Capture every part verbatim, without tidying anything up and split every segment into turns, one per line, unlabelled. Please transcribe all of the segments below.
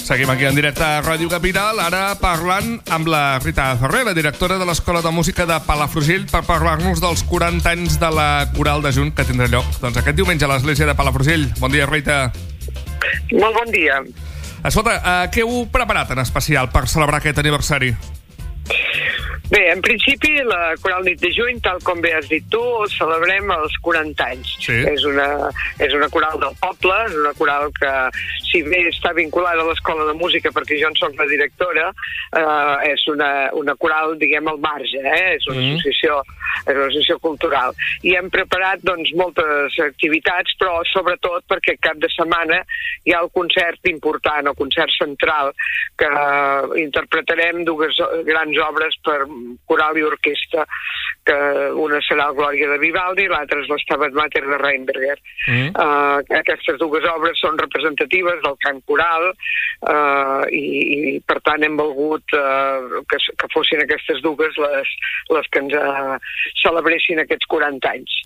Seguim aquí en directe a Ràdio Capital, ara parlant amb la Rita Ferrer, la directora de l'Escola de Música de Palafrugell, per parlar-nos dels quaranta anys de la Coral de Junt que tindrà lloc doncs, aquest diumenge a l'Església de Palafrugell. Bon dia, Rita.
Molt bon dia.
Escolta, uh, què heu preparat en especial per celebrar aquest aniversari?
Bé, en principi, la Coral Nit de Juny, tal com bé has dit tu, celebrem els quaranta anys.
Sí.
És una, és una coral del poble, és una coral que, si bé està vinculada a l'Escola de Música, perquè jo en soc la directora, eh, és una, una coral, diguem, al marge, eh? És una mm. associació, és una associació cultural. I hem preparat, doncs, moltes activitats, però sobretot perquè cap de setmana hi ha el concert important, el concert central, que interpretarem dues grans obres per coral i orquestra, que una serà el Glòria de Vivaldi i l'altra és l'Stabat Mater de Reinberger. Mm. Uh, aquestes dues obres són representatives del cant coral uh, i, i per tant hem volgut uh, que, que fossin aquestes dues les, les que ens uh, celebressin aquests quaranta anys.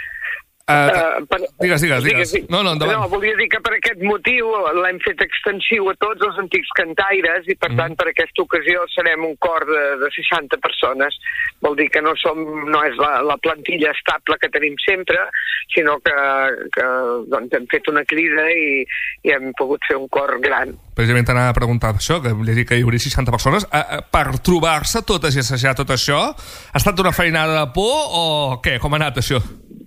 Uh, per... Digues, digues, digues. digues. No, no, endavant.
No, volia dir que per aquest motiu l'hem fet extensiu a tots els antics cantaires i, per mm. tant, per aquesta ocasió serem un cor de, de seixanta persones. Vol dir que no som, no és la, la plantilla estable que tenim sempre, sinó que, que doncs, hem fet una crida i, i hem pogut fer un cor gran.
Precisament t'anava a preguntar això, que volia dir que hi hauria seixanta persones. Uh, per trobar-se totes i assajar tot això, ha estat una feinada de por o què? Com ha anat això?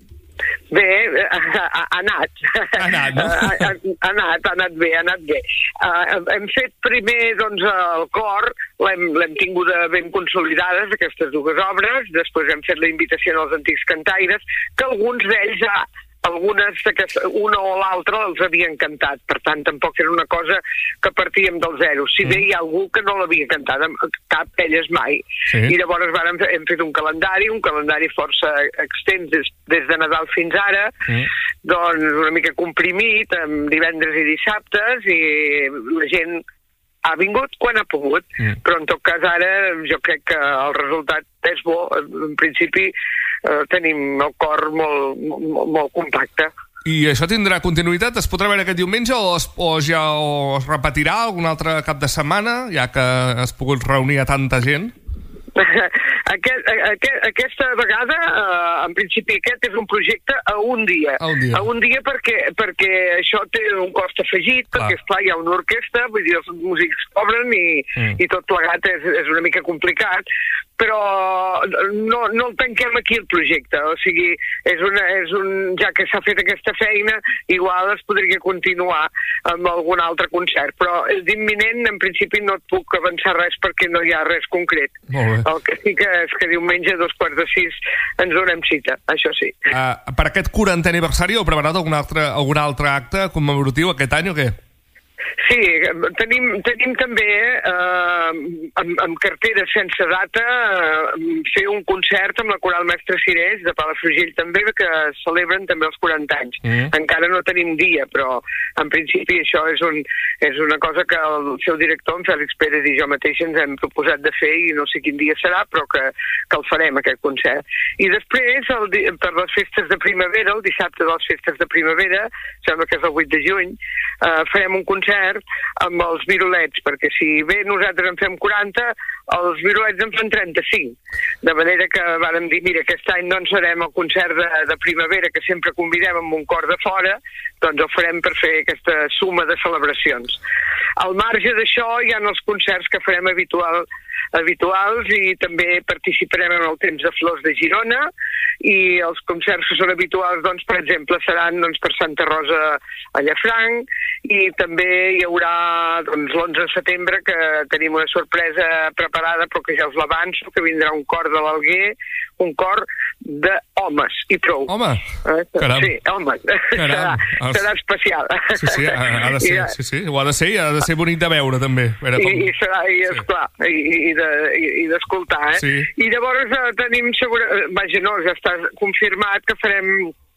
Bé, ha, ha anat.
Ha anat, no?
Ha, ha, ha anat, ha anat bé, ha anat bé. Uh, hem fet primer, doncs, el cor, l'hem tinguda ben consolidades, aquestes dues obres, després hem fet la invitació als antics cantaires, que alguns d'ells ja, algunes, una o l'altra, els havien cantat. Per tant, tampoc era una cosa que partíem del zero. Si bé hi ha algú que no l'havia cantat, cap d'elles mai. Sí. I llavors vàrem, hem fet un calendari, un calendari força extens des, des de Nadal fins ara, sí. Doncs una mica comprimit, amb divendres i dissabtes, i la gent ha vingut quan ha pogut, mm. però en tot cas ara jo crec que el resultat és bo. En principi eh, tenim el cor molt, molt, molt compacte.
I això tindrà continuïtat? Es podrà veure aquest diumenge o es, o ja o es repetirà algun altre cap de setmana, ja que has pogut reunir a tanta gent?
Aquest, aquest, aquesta vegada, eh, en principi aquest és un projecte a un dia. A un dia, a un dia perquè, perquè això té un cost afegit, clar. Perquè esclar, hi ha una orquestra, vull dir, els músics cobren i, mm. i tot plegat és, és una mica complicat, però no, no el tanquem aquí el projecte, o sigui, és una, és un, ja que s'ha fet aquesta feina, igual es podria continuar amb algun altre concert, però és imminent, en principi no et puc avançar res perquè no hi ha res concret. El que sí que és que diumenge a dos quarts de sis ens donem cita, això sí.
Uh, per aquest quarantè aniversari heu preparat algun altre, algun altre acte commemoratiu aquest any o què?
Sí, tenim, tenim també eh, amb, amb cartera sense data eh, fer un concert amb la Coral Mestre Cirés de Palafrugell també, que celebren també els quaranta anys. Mm. Encara no tenim dia, però en principi això és, un, és una cosa que el seu director, en Fèlix Pérez, i jo mateix ens hem proposat de fer i no sé quin dia serà, però que, que el farem, aquest concert. I després, el, per les festes de primavera, el dissabte de les festes de primavera, sembla que és el vuit de juny, eh, farem un concert amb els virulets, perquè si bé nosaltres en fem quaranta, els virulets en fan trenta-cinc. De manera que vàrem dir, mira, aquest any no ens farem el concert de, de primavera, que sempre convidem amb un cor de fora, doncs el farem per fer aquesta suma de celebracions. Al marge d'això hi ha els concerts que farem habitual, habituals i també participarem en el Temps de Flors de Girona i els concerts que són habituals, doncs, per exemple, seran doncs, per Santa Rosa a Llafranc i també hi haurà doncs, l'onze de setembre que tenim una sorpresa preparada però que ja us l'avanço, que vindrà un cor de l'Alguer, un cor d'homes i prou.
Home,
eh?
caram.
Sí, home, serà,
els...
serà especial.
Sí, sí, ha, ha de ser, I, sí, sí, ho ha de ser i ha de ser bonic de veure també. Veure com...
I, i serà, i sí. esclar, i, i, de, i, i d'escoltar, eh? Sí. I llavors eh, tenim segura... Vaja, no, ja està confirmat que farem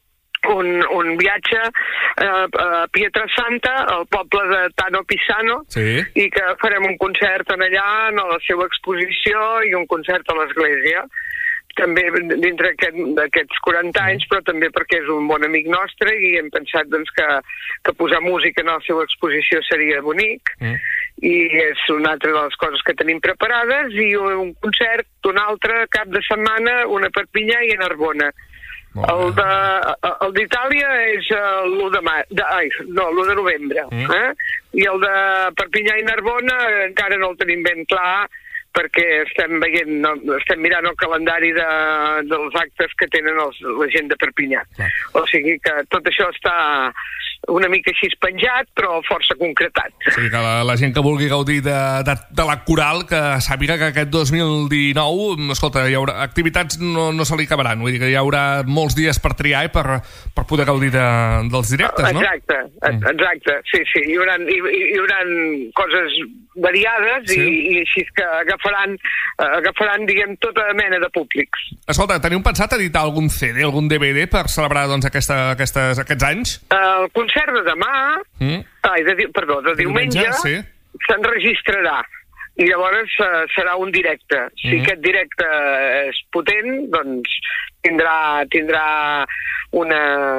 un, un viatge eh, a Pietrasanta, al poble de Tano Pisano, sí. I que farem un concert en allà, en la seva exposició, i un concert a l'església. També dintre d'aquests quaranta anys, però també perquè és un bon amic nostre i hem pensat doncs, que, que posar música en la seva exposició seria bonic. Mm. i és una altra de les coses que tenim preparades, i un concert, un altre cap de setmana, una a Perpinyà i a Narbona. El de el d'Itàlia és l'u de maig, ai, no, l'u de novembre, mm. eh? I el de Perpinyà i Narbona encara no el tenim ben clar, perquè estem veient, no, estem mirant el calendari de, dels actes que tenen els, la gent de Perpinyà. Clar. O sigui que tot això està una mica així penjat, però força concretat.
O sigui que la, la gent que vulgui gaudir de, de, de la coral, que sàpiga que aquest dos mil dinou, escolta, hi haurà activitats, no, no se li acabaran, vull dir que hi haurà molts dies per triar i per, per poder gaudir de, dels directes, no?
Exacte, exacte, sí, sí, hi haurà, hi, hi haurà coses variades, sí. i, i així que agafaran, agafaran, diguem, tota mena de públics.
Escolta, teniu pensat editar algun C D, algun D V D per celebrar, doncs, aquesta, aquestes, aquests anys?
El concert de demà, mm. ai, de, perdó, de, de diumenge, diumenge sí. s'enregistrarà. I llavors uh, serà un directe. Si mm. aquest directe és potent, doncs tindrà, tindrà una...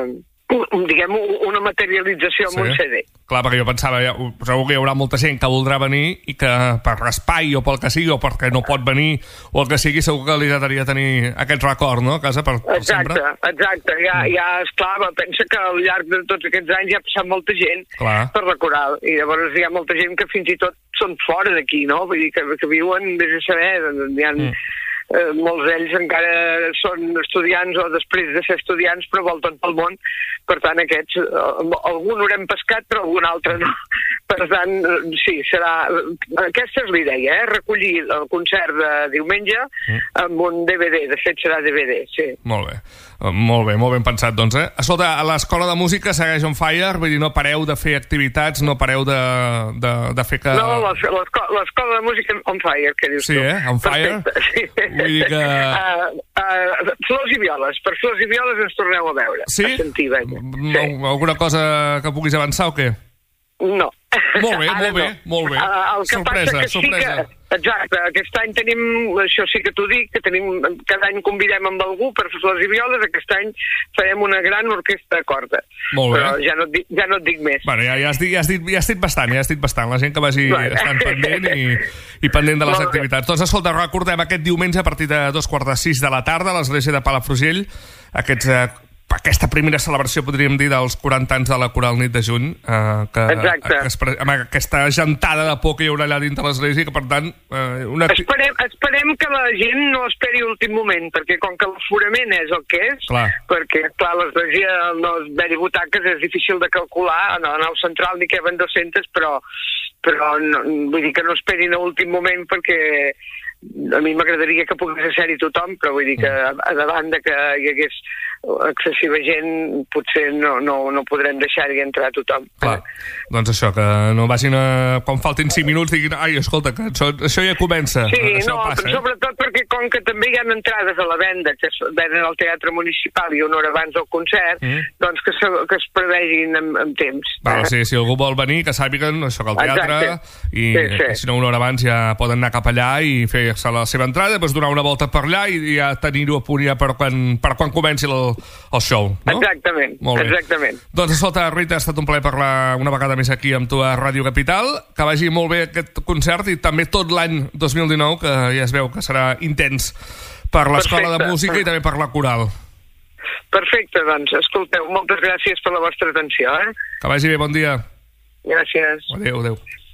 Un, diguem, una materialització amb sí. un C D.
Clar, perquè jo pensava, ja, segur que hi haurà molta gent que voldrà venir i que per espai o pel que sigui, o perquè no pot venir o el que sigui, segur que li agradaria tenir aquest record, no?, a casa per, per
exacte, sempre. Exacte, ja, mm. ja esclar, pensa que al llarg de tots aquests anys ja ha passat molta gent clar. per la coral, i llavors hi ha molta gent que fins i tot són fora d'aquí, no?, vull dir que, que viuen, vés a saber, hi ha... Mm. Eh, molts d'ells encara són estudiants o després de ser estudiants però volten pel món, per tant aquests eh, algun haurem pescat però algun altre no, per tant eh, sí, serà, aquesta és la idea, eh? recollir el concert de diumenge mm. amb un D V D, de fet serà D V D, sí.
Molt bé, molt bé, molt ben pensat, doncs, eh? Escolta, a l'Escola de Música segueix on fire, vull dir, no pareu de fer activitats, no pareu de, de, de fer que...
No, l'Escola de Música on fire, què dius
sí,
tu?
Sí, eh? On fire?
Perfecte, sí.
Vull dir que...
Uh, uh, flors i violes, per flors i violes ens torneu a veure,
sí?
a sentir, venga.
Sí. Alguna cosa que puguis avançar o què?
No.
Molt bé, molt bé, no. molt bé.
Uh, el que sorpresa, passa que sorpresa. Sí que, exacte, aquest any tenim, això sí que t'ho dic, que tenim, cada any convidem amb algú per flors i violes, aquest any farem una gran orquestra de corda.
Molt bé.
Però ja no et dic, ja no et dic més.
Bueno, ja, ja, has dit, ja, has dit, ja has dit bastant, ja has dit bastant. La gent que vagi bueno. estant pendent i, i pendent de les molt activitats. Bé. Doncs escolta, recordem aquest diumenge a partir de dos quarts de sis de la tarda a l'església de Palafrugell, aquests... Eh, aquesta primera celebració, podríem dir, dels quaranta anys de la Coral Nit de Juny, eh, que, que, amb aquesta gentada de por que hi haurà allà dintre l'església, que per tant... Eh, una...
esperem, esperem que la gent no esperi l'últim moment, perquè com que l'aforament és el que és, clar. perquè clar, l'església, no haver-hi butaques és difícil de calcular, no, en el central n'hi queben dues-centes, però, però no, vull dir que no esperin a l'últim moment, perquè a mi m'agradaria que pogués ser-hi tothom, però vull dir que a, a davant de que hi hagués excessiva gent, potser no, no, no podrem deixar-hi entrar tothom.
Clar, doncs això, que no vagin a... quan faltin cinc minuts diguin, ai, escolta, que això, això ja comença.
Sí,
això
no,
passa,
però
eh?
sobretot perquè com que també hi ha entrades a la venda, que es venen al Teatre Municipal i una hora abans del concert, mm. doncs que, se, que es prevegin amb, amb temps.
Val, eh? sí, si algú vol venir, que sàpiguen això que al teatre, exacte. i sí, sí. si no una hora abans ja poden anar cap allà i fer-se la seva entrada, doncs donar una volta per allà i ja tenir-ho a punt ja per quan, per quan comenci el, el show, no?
Exactament, exactament.
Doncs escolta, Rita, ha estat un plaer parlar una vegada més aquí amb tu a Ràdio Capital, que vagi molt bé aquest concert i també tot l'any dos mil dinou, que ja es veu que serà intens per l'Escola de Música i també per la Coral.
Perfecte, doncs, escolteu, moltes gràcies per la vostra atenció, eh?
Que vagi bé, bon dia.
Gràcies.
Adéu, adéu.